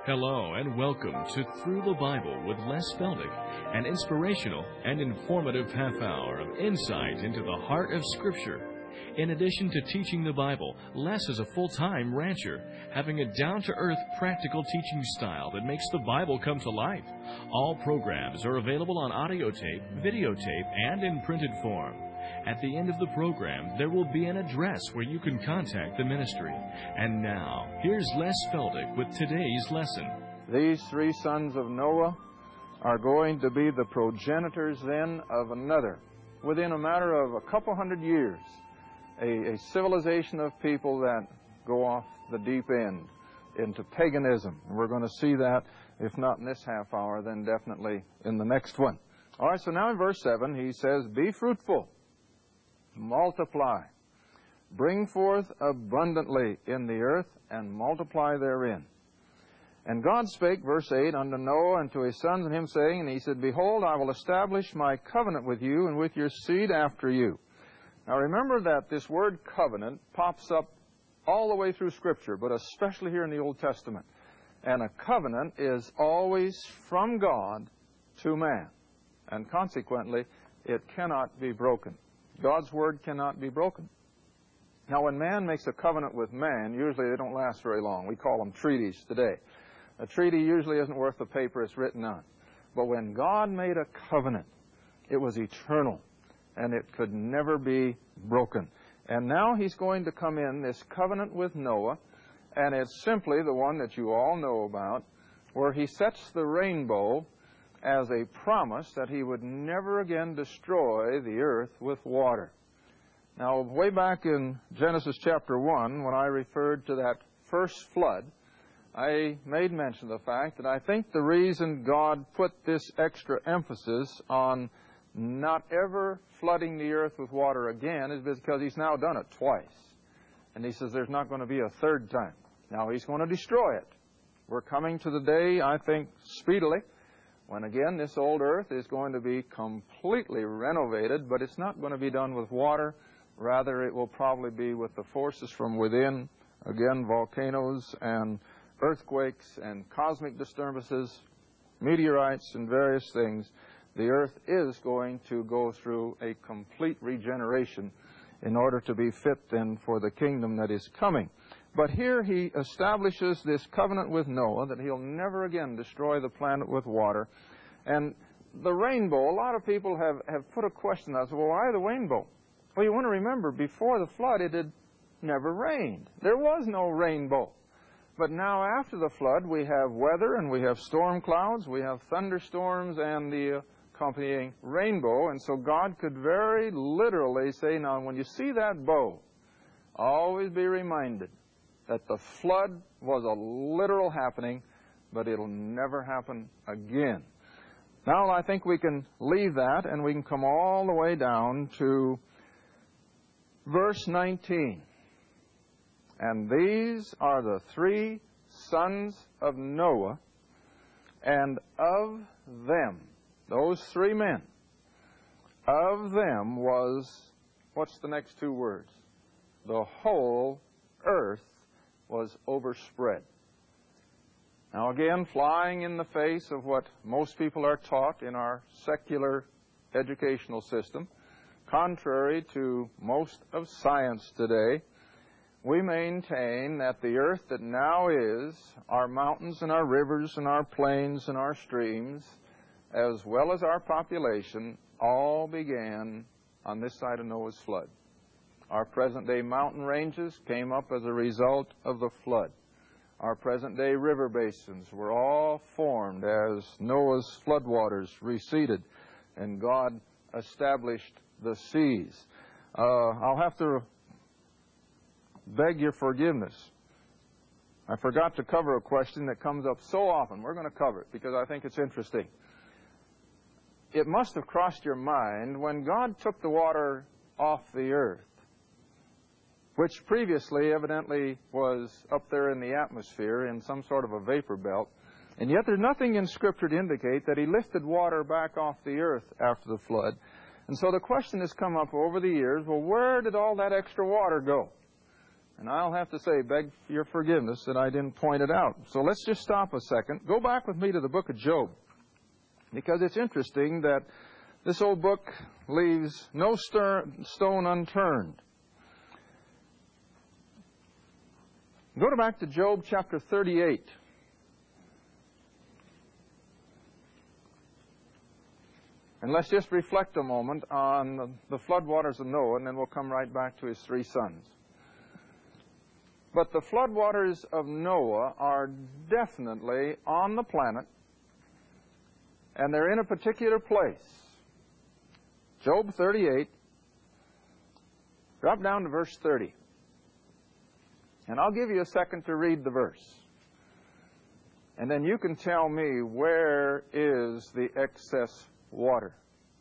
Hello and welcome to Through the Bible with Les Feldick, an inspirational and informative half hour of insight into the heart of Scripture. In addition to teaching the Bible, Les is a full-time rancher, having a down-to-earth practical teaching style that makes the Bible come to life. All programs are available on audio tape, videotape, and in printed form. At the end of the program, there will be an address where you can contact the ministry. And now, here's Les Feldick with today's lesson. These three sons of Noah are going to be the progenitors then of another. Within a matter of a couple hundred years, a civilization of people that go off the deep end into paganism. We're going to see that, if not in this half hour, then definitely in the next one. All right, so now in verse 7, he says, "Be fruitful, multiply, bring forth abundantly in the earth, and multiply therein. And God spake," verse 8, "unto Noah and to his sons and him, saying," and he said, "Behold, I will establish my covenant with you and with your seed after you." Now remember that this word covenant pops up all the way through Scripture, but especially here in the Old Testament. And a covenant is always from God to man, and consequently, it cannot be broken. God's word cannot be broken. Now, when man makes a covenant with man, usually they don't last very long. We call them treaties today. A treaty usually isn't worth the paper it's written on. But when God made a covenant, it was eternal, and it could never be broken. And now he's going to come in, this covenant with Noah, and it's simply the one that you all know about, where he sets the rainbow as a promise that he would never again destroy the earth with water. Now, way back in Genesis chapter 1, when I referred to that first flood, I made mention of the fact that I think the reason God put this extra emphasis on not ever flooding the earth with water again is because he's now done it twice. And he says there's not going to be a third time. Now, he's going to destroy it. We're coming to the day, I think, speedily, when again this old earth is going to be completely renovated, but it's not going to be done with water. Rather, it will probably be with the forces from within, again, volcanoes and earthquakes and cosmic disturbances, meteorites and various things. The earth is going to go through a complete regeneration in order to be fit then for the kingdom that is coming. But here he establishes this covenant with Noah that he'll never again destroy the planet with water. And the rainbow, a lot of people have put a question as, well, why the rainbow? Well, you want to remember, before the flood, it had never rained. There was no rainbow. But now after the flood, we have weather and we have storm clouds, we have thunderstorms and the accompanying rainbow. And so God could very literally say, now when you see that bow, always be reminded that the flood was a literal happening, but it'll never happen again. Now I think we can leave that and we can come all the way down to verse 19. "And these are the three sons of Noah, and of them," those three men, "of them was," what's the next two words? "The whole earth was overspread." Now again, flying in the face of what most people are taught in our secular educational system, contrary to most of science today, we maintain that the earth that now is, our mountains and our rivers and our plains and our streams, as well as our population, all began on this side of Noah's flood. Our present-day mountain ranges came up as a result of the flood. Our present-day river basins were all formed as Noah's floodwaters receded, and God established the seas. I'll have to beg your forgiveness. I forgot to cover a question that comes up so often. We're going to cover it because I think it's interesting. It must have crossed your mind when God took the water off the earth, which previously evidently was up there in the atmosphere in some sort of a vapor belt, and yet there's nothing in Scripture to indicate that he lifted water back off the earth after the flood. And so the question has come up over the years, well, where did all that extra water go? And I'll have to say, beg your forgiveness that I didn't point it out. So let's just stop a second. Go back with me to the book of Job, because it's interesting that this old book leaves no stone unturned. Go back to Job chapter 38. And let's just reflect a moment on the floodwaters of Noah, and then we'll come right back to his 3 sons. But the floodwaters of Noah are definitely on the planet, and they're in a particular place. Job 38, drop down to verse 30. And I'll give you a second to read the verse. And then you can tell me, where is the excess water?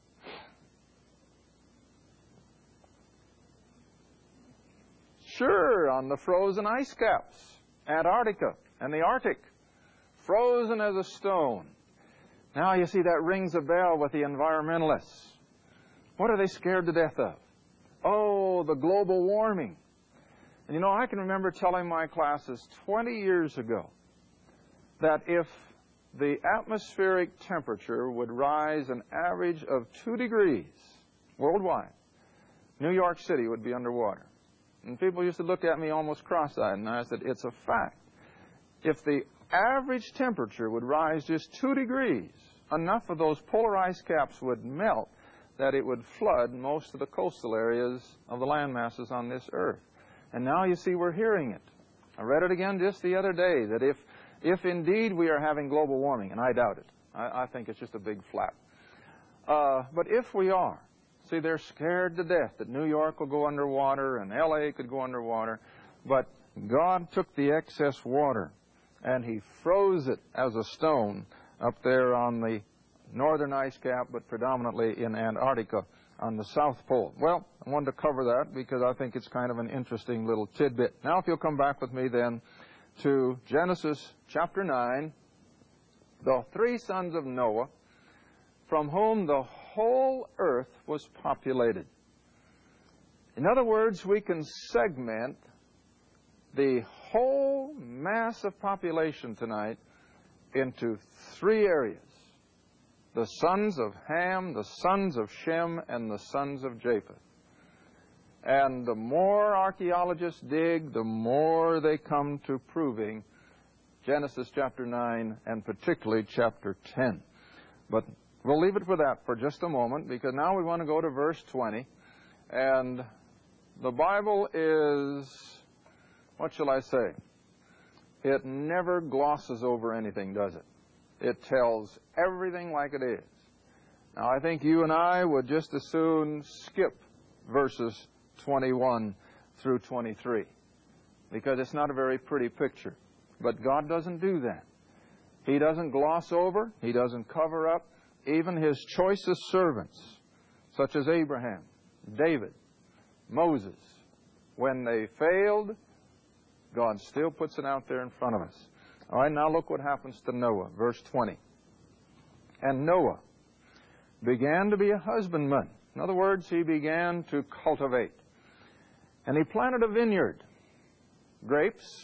Sure, on the frozen ice caps, Antarctica and the Arctic, frozen as a stone. Now you see that rings a bell with the environmentalists. What are they scared to death of? Oh, the global warming. And you know, I can remember telling my classes 20 years ago that if the atmospheric temperature would rise an average of 2 degrees worldwide, New York City would be underwater. And people used to look at me almost cross-eyed, and I said, it's a fact. If the average temperature would rise just 2 degrees, enough of those polar ice caps would melt that it would flood most of the coastal areas of the land masses on this earth. And now you see we're hearing it. I read it again just the other day, that if indeed we are having global warming, and I doubt it, I think it's just a big flap. But if we are, see, they're scared to death that New York will go underwater and L.A. could go underwater. But God took the excess water and He froze it as a stone up there on the northern ice cap, but predominantly in Antarctica on the South Pole. Well, I wanted to cover that because I think it's kind of an interesting little tidbit. Now, if you'll come back with me then to Genesis chapter 9, the 3 sons of Noah, from whom the whole earth was populated. In other words, we can segment the whole mass of population tonight into 3 areas. The sons of Ham, the sons of Shem, and the sons of Japheth. And the more archaeologists dig, the more they come to proving Genesis chapter 9 and particularly chapter 10. But we'll leave it for that for just a moment, because now we want to go to verse 20. And the Bible is, what shall I say? It never glosses over anything, does it? It tells everything like it is. Now, I think you and I would just as soon skip verses 21 through 23, because it's not a very pretty picture. But God doesn't do that. He doesn't gloss over. He doesn't cover up. Even His choicest servants, such as Abraham, David, Moses, when they failed, God still puts it out there in front of us. All right, now look what happens to Noah, verse 20. And Noah began to be a husbandman. In other words, he began to cultivate. And he planted a vineyard, grapes.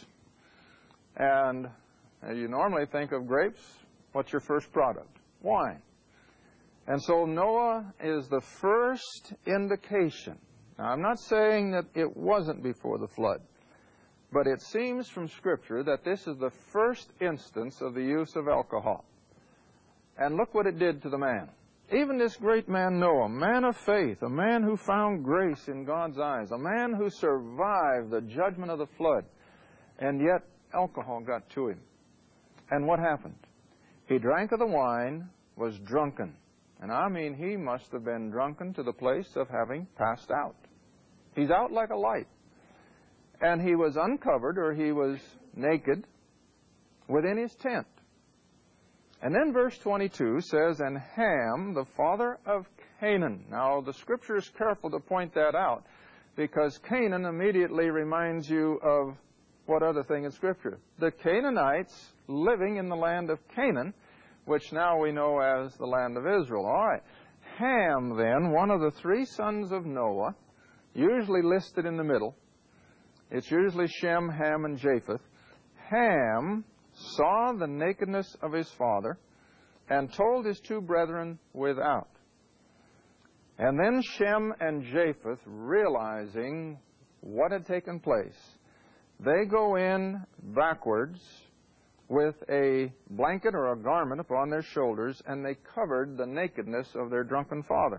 And as you normally think of grapes, what's your first product? Wine. And so Noah is the first indication. Now, I'm not saying that it wasn't before the flood, but it seems from Scripture that this is the first instance of the use of alcohol. And look what it did to the man. Even this great man Noah, a man of faith, a man who found grace in God's eyes, a man who survived the judgment of the flood, and yet alcohol got to him. And what happened? He drank of the wine, was drunken. And I mean, he must have been drunken to the place of having passed out. He's out like a light. And he was uncovered, or he was naked, within his tent. And then verse 22 says, and Ham, the father of Canaan. Now, the Scripture is careful to point that out, because Canaan immediately reminds you of what other thing in Scripture? The Canaanites living in the land of Canaan, which now we know as the land of Israel. All right. Ham, then, one of the 3 sons of Noah, usually listed in the middle, It's usually Shem, Ham, and Japheth. Ham saw the nakedness of his father and told his two brethren without. And then Shem and Japheth, realizing what had taken place, they go in backwards with a blanket or a garment upon their shoulders, and they covered the nakedness of their drunken father.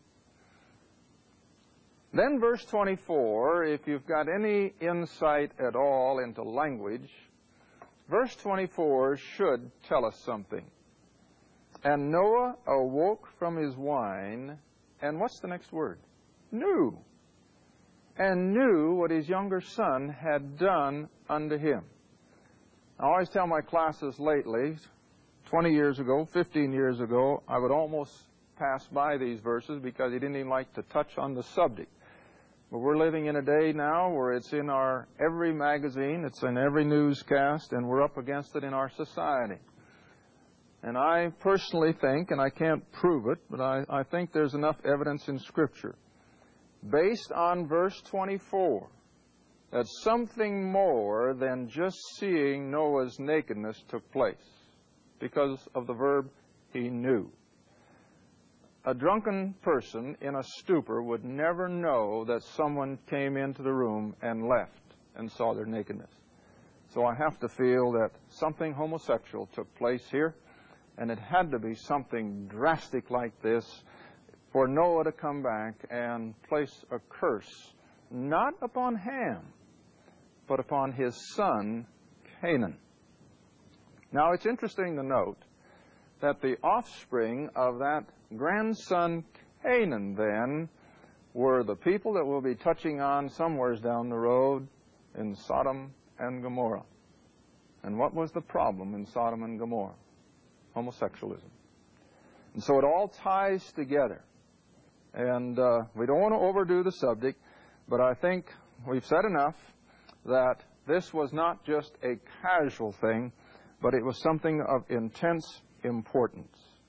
Then verse 24, if you've got any insight at all into language, verse 24 should tell us something. And Noah awoke from his wine, and what's the next word? Knew. And knew what his younger son had done unto him. I always tell my classes lately, 20 years ago, 15 years ago, I would almost pass by these verses because he didn't even like to touch on the subject. But we're living in a day now where it's in our every magazine, it's in every newscast, and we're up against it in our society. And I personally think, and I can't prove it, but I think there's enough evidence in Scripture, based on verse 24, that something more than just seeing Noah's nakedness took place because of the verb he knew. A drunken person in a stupor would never know that someone came into the room and left and saw their nakedness. So I have to feel that something homosexual took place here, and it had to be something drastic like this for Noah to come back and place a curse, not upon Ham, but upon his son, Canaan. Now, it's interesting to note that the offspring of that grandson Canaan, then, were the people that we'll be touching on somewheres down the road in Sodom and Gomorrah. And what was the problem in Sodom and Gomorrah? Homosexualism. And so it all ties together. And we don't want to overdo the subject, but I think we've said enough that this was not just a casual thing, but it was something of intense importance.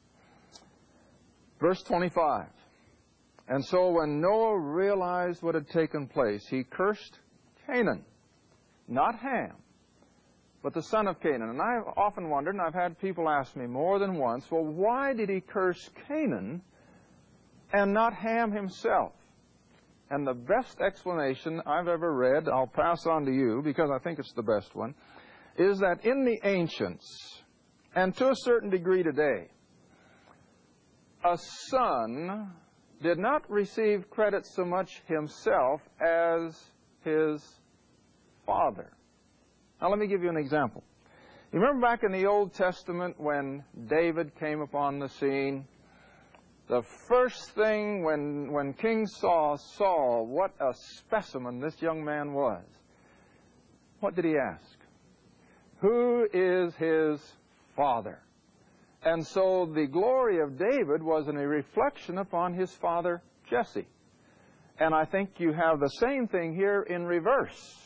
Verse 25. And so when Noah realized what had taken place, he cursed Canaan, not Ham, but the son of Canaan. And I've often wondered, and I've had people ask me more than once, well, why did he curse Canaan and not Ham himself? And the best explanation I've ever read, I'll pass on to you because I think it's the best one, is that in the ancients, and to a certain degree today, a son did not receive credit so much himself as his father. Now let me give you an example. You remember back in the Old Testament when David came upon the scene? The first thing when King Saul saw what a specimen this young man was, what did he ask? Who is his father? And so the glory of David was in a reflection upon his father Jesse. And I think you have the same thing here in reverse.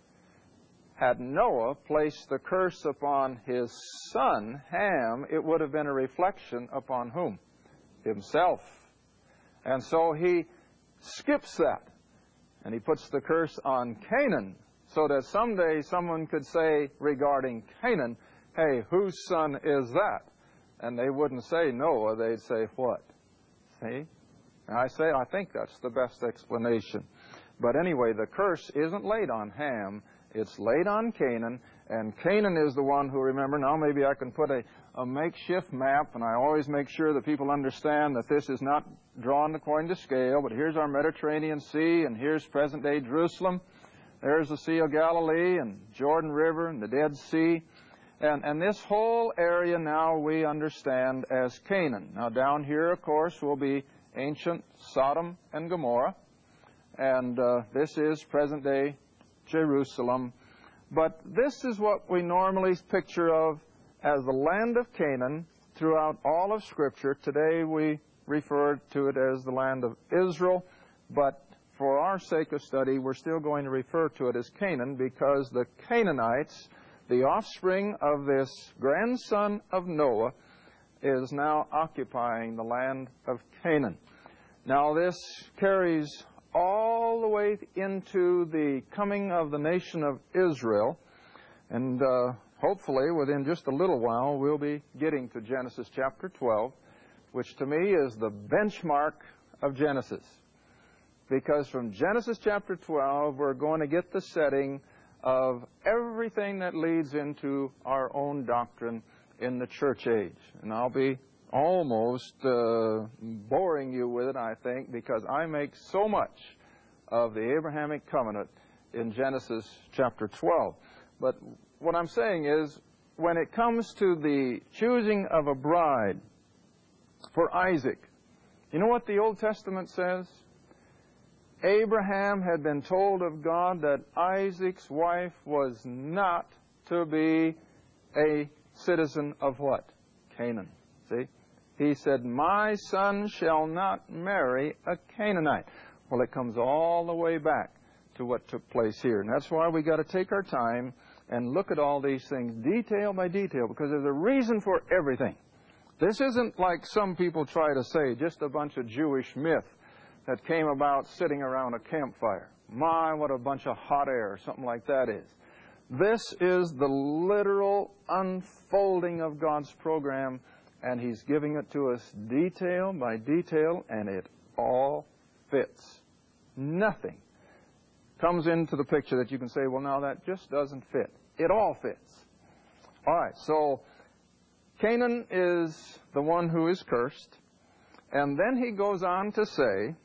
Had Noah placed the curse upon his son Ham, it would have been a reflection upon whom? Himself. And so he skips that, and he puts the curse on Canaan, so that someday someone could say regarding Canaan, hey, whose son is that? And they wouldn't say Noah, they'd say what? See? And I think that's the best explanation. But anyway, the curse isn't laid on Ham, it's laid on Canaan, and Canaan is the one who, remember, now maybe I can put a makeshift map, and I always make sure that people understand that this is not drawn according to scale, but here's our Mediterranean Sea, and here's present-day Jerusalem. There's the Sea of Galilee, and Jordan River, and the Dead Sea. And this whole area now we understand as Canaan. Now down here, of course, will be ancient Sodom and Gomorrah, and this is present-day Jerusalem. But this is what we normally picture of as the land of Canaan throughout all of Scripture. Today we refer to it as the land of Israel, but for our sake of study, we're still going to refer to it as Canaan because the Canaanites, the offspring of this grandson of Noah, is now occupying the land of Canaan. Now this carries all the way into the coming of the nation of Israel. And hopefully within just a little while we'll be getting to Genesis chapter 12, which to me is the benchmark of Genesis. Because from Genesis chapter 12 we're going to get the setting of everything that leads into our own doctrine in the church age. And I'll be almost boring you with it, I think, because I make so much of the Abrahamic covenant in Genesis chapter 12. But what I'm saying is, when it comes to the choosing of a bride for Isaac, you know what the Old Testament says? Abraham had been told of God that Isaac's wife was not to be a citizen of what? Canaan. See? He said, my son shall not marry a Canaanite. Well, it comes all the way back to what took place here. And that's why we got to take our time and look at all these things detail by detail, because there's a reason for everything. This isn't like some people try to say, just a bunch of Jewish myth that came about sitting around a campfire. My, what a bunch of hot air, or something like that is. This is the literal unfolding of God's program, and He's giving it to us detail by detail, and it all fits. Nothing comes into the picture that you can say, well, now that just doesn't fit. It all fits. All right, so Canaan is the one who is cursed, and then he goes on to say,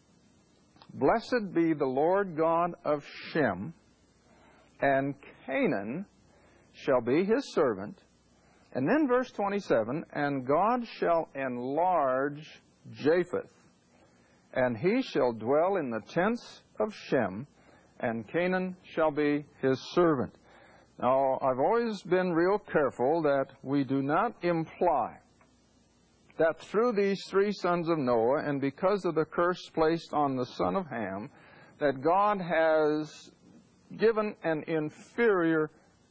blessed be the Lord God of Shem, and Canaan shall be his servant. And then verse 27, and God shall enlarge Japheth, and he shall dwell in the tents of Shem, and Canaan shall be his servant. Now, I've always been real careful that we do not imply that through these three sons of Noah, and because of the curse placed on the son of Ham, that God has given an inferior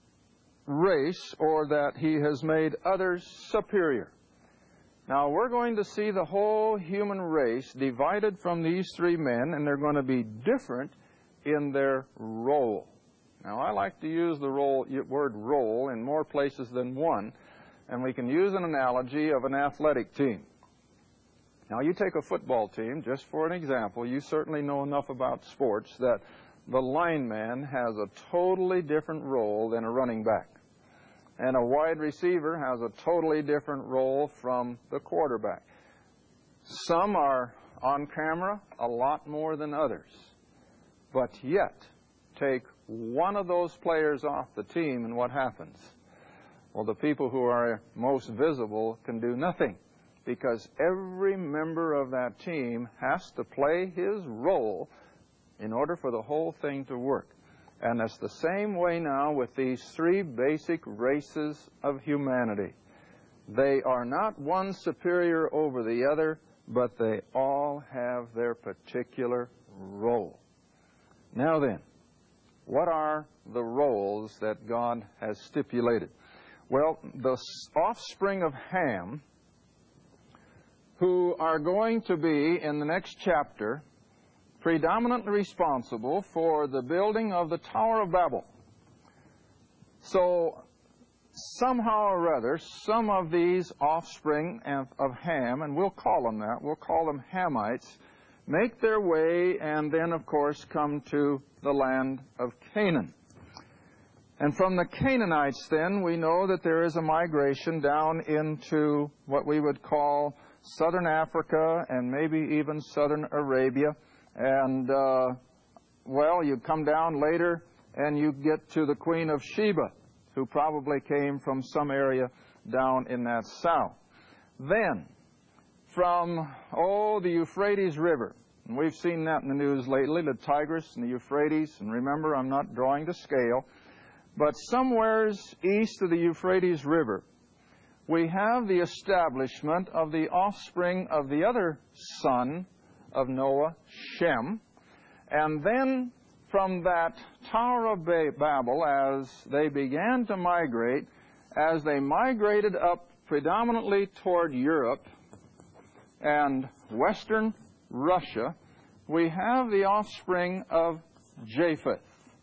race, or that He has made others superior. Now, we're going to see the whole human race divided from these three men, and they're going to be different in their role. Now, I like to use the word role in more places than one, and we can use an analogy of an athletic team. Now, you take a football team, just for an example, you certainly know enough about sports that the lineman has a totally different role than a running back. And a wide receiver has a totally different role from the quarterback. Some are on camera a lot more than others. But yet, take one of those players off the team and what happens? Well, the people who are most visible can do nothing, because every member of that team has to play his role in order for the whole thing to work. And it's the same way now with these three basic races of humanity. They are not one superior over the other, but they all have their particular role. Now then, what are the roles that God has stipulated? Well, the offspring of Ham, who are going to be, in the next chapter, predominantly responsible for the building of the Tower of Babel. So, somehow or other, some of these offspring of Ham, and we'll call them that, we'll call them Hamites, make their way and then, of course, come to the land of Canaan. And from the Canaanites, then, we know that there is a migration down into what we would call southern Africa and maybe even southern Arabia. And, well, you come down later and you get to the Queen of Sheba, who probably came from some area down in that south. Then, from, the Euphrates River, and we've seen that in the news lately, the Tigris and the Euphrates, and remember, I'm not drawing to scale, but somewheres east of the Euphrates River, we have the establishment of the offspring of the other son of Noah, Shem, and then from that Tower of Babel, as they began to migrate, as they migrated up predominantly toward Europe and Western Russia, we have the offspring of Japheth.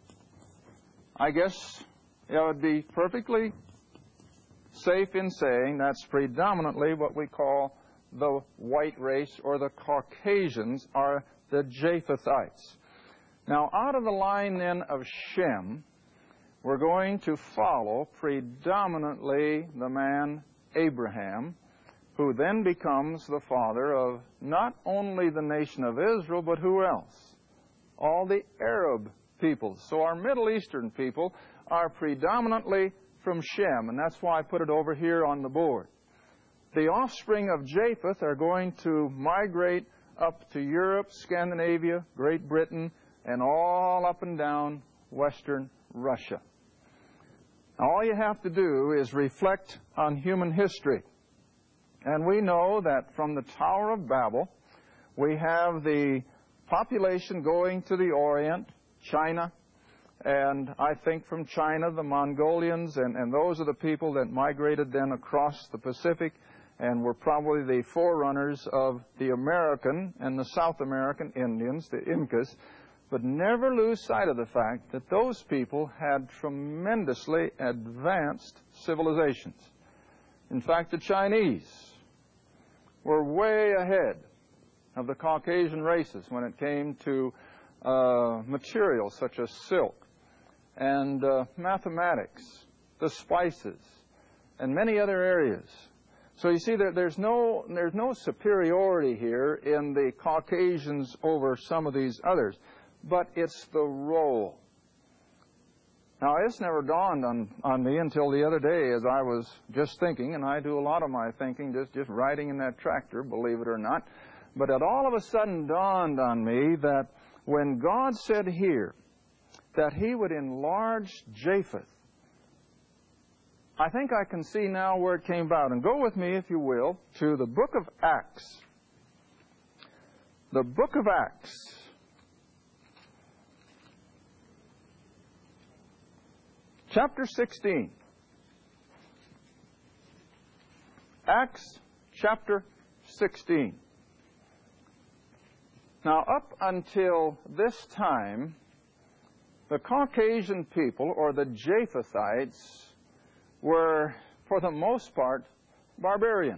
I guess it would be perfectly safe in saying that's predominantly what we call the white race, or the Caucasians are the Japhethites. Now, out of the line then of Shem, we're going to follow predominantly the man Abraham, who then becomes the father of not only the nation of Israel, but who else? All the Arab peoples. So our Middle Eastern people are predominantly from Shem, and that's why I put it over here on the board. The offspring of Japheth are going to migrate up to Europe, Scandinavia, Great Britain, and all up and down Western Russia. Now, all you have to do is reflect on human history. And we know that from the Tower of Babel, we have the population going to the Orient, China, and I think from China, the Mongolians, and those are the people that migrated then across the Pacific and were probably the forerunners of the American and the South American Indians, the Incas. But never lose sight of the fact that those people had tremendously advanced civilizations. In fact, the Chinese were way ahead of the Caucasian races when it came to materials such as silk and mathematics, the spices, and many other areas. So you see that there's no superiority here in the Caucasians over some of these others, but it's the role. Now, it's never dawned on me until the other day as I was just thinking, and I do a lot of my thinking just riding in that tractor, believe it or not, but it all of a sudden dawned on me that when God said here that He would enlarge Japheth, I think I can see now where it came about. And go with me, if you will, to the book of Acts. The book of Acts. Chapter 16. Acts chapter 16. Now, up until this time, the Caucasian people, or the Japhethites, were, for the most part, barbarian.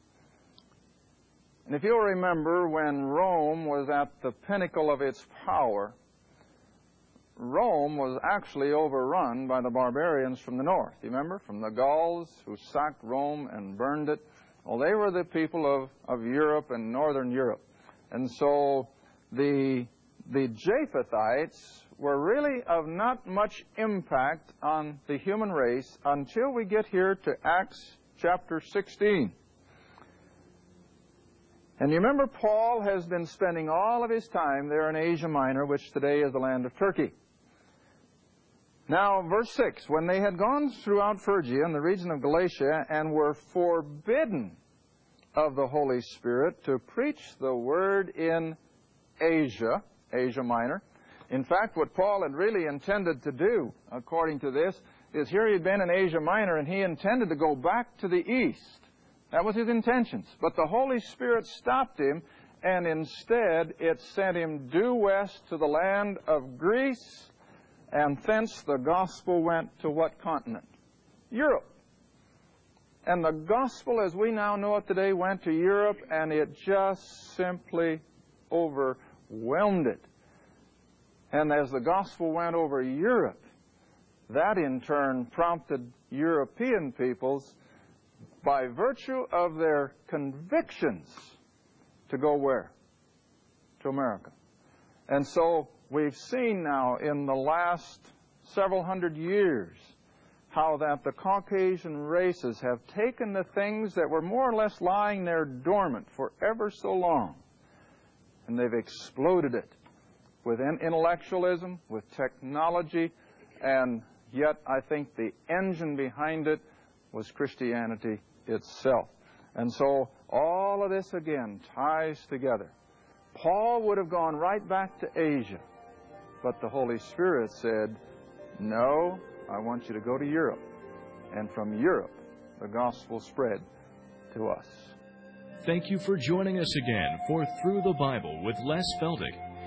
And if you'll remember, when Rome was at the pinnacle of its power, Rome was actually overrun by the barbarians from the north. You remember? From the Gauls, who sacked Rome and burned it. Well, they were the people of Europe and northern Europe. And so the Japhethites were really of not much impact on the human race until we get here to Acts chapter 16. And you remember, Paul has been spending all of his time there in Asia Minor, which today is the land of Turkey. Now, verse 6, when they had gone throughout Phrygia and the region of Galatia and were forbidden of the Holy Spirit to preach the word in Asia Minor. In fact, what Paul had really intended to do, according to this, is here he had been in Asia Minor and he intended to go back to the east. That was his intentions. But the Holy Spirit stopped him, and instead it sent him due west to the land of Greece, and thence the gospel went to what continent? Europe. And the gospel, as we now know it today, went to Europe, and it just simply overwhelmed it. And as the gospel went over Europe, that in turn prompted European peoples, by virtue of their convictions, to go where? To America. And so we've seen now in the last several hundred years how that the Caucasian races have taken the things that were more or less lying there dormant for ever so long, and they've exploded it with intellectualism, with technology, and yet I think the engine behind it was Christianity itself. And so all of this again ties together. Paul would have gone right back to Asia, but the Holy Spirit said, no, I want you to go to Europe. And from Europe, the gospel spread to us. Thank you for joining us again for Through the Bible with Les Feldick.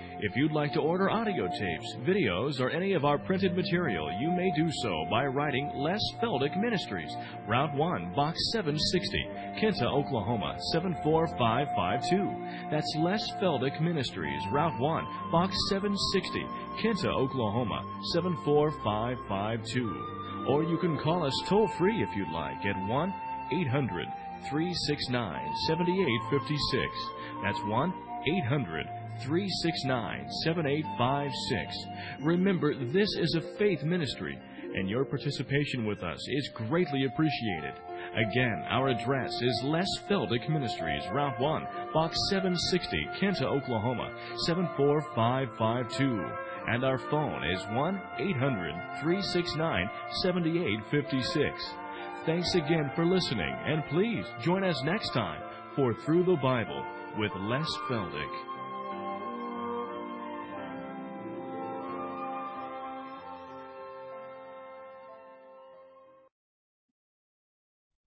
If you'd like to order audio tapes, videos, or any of our printed material, you may do so by writing Les Feldick Ministries, Route 1, Box 760, Kinta, Oklahoma 74552. That's Les Feldick Ministries, Route 1, Box 760, Kinta, Oklahoma 74552. Or you can call us toll-free if you'd like at 1-800-369-7856. That's 1-800-369-7856. Remember, this is a faith ministry, and your participation with us is greatly appreciated. Again, our address is Les Feldick Ministries, Route 1, Box 760, Kinta, Oklahoma 74552. And our phone is 1-800-369-7856. Thanks again for listening, and please join us next time for Through the Bible with Les Feldick.